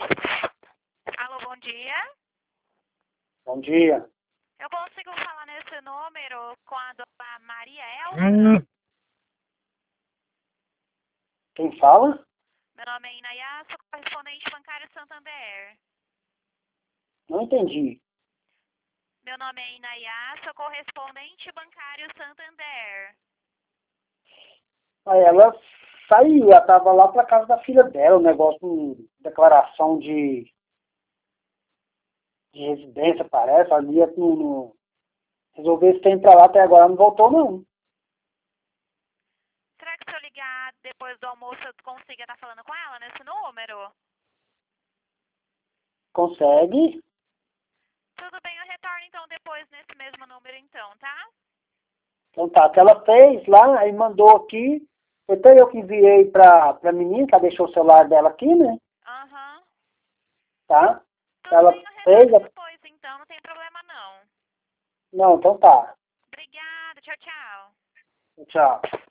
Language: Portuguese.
Alô, bom dia. Bom dia. Eu consigo falar nesse número com a dona Maria Elza? Quem fala? Meu nome é Inayá, sou correspondente bancário Santander. Não entendi. Meu nome é Inayá, sou correspondente bancário Santander. Aí ela saiu, ela tava lá pra casa da filha dela, um negócio, declaração de residência, parece. Ali ia resolver esse tempo pra lá, até agora não voltou, não. Será que se eu ligar depois do almoço eu consigo estar falando com ela nesse número? Consegue? Tudo bem, eu retorno então depois nesse mesmo número então, tá? Então tá, que ela fez lá, aí mandou aqui. Foi até eu que enviei pra menina, que ela deixou o celular dela aqui, né? Aham. Tá? Tudo Ela bem, eu fez. retorno depois então, não tem problema não. Não, então tá. Obrigada, tchau, tchau. Tchau.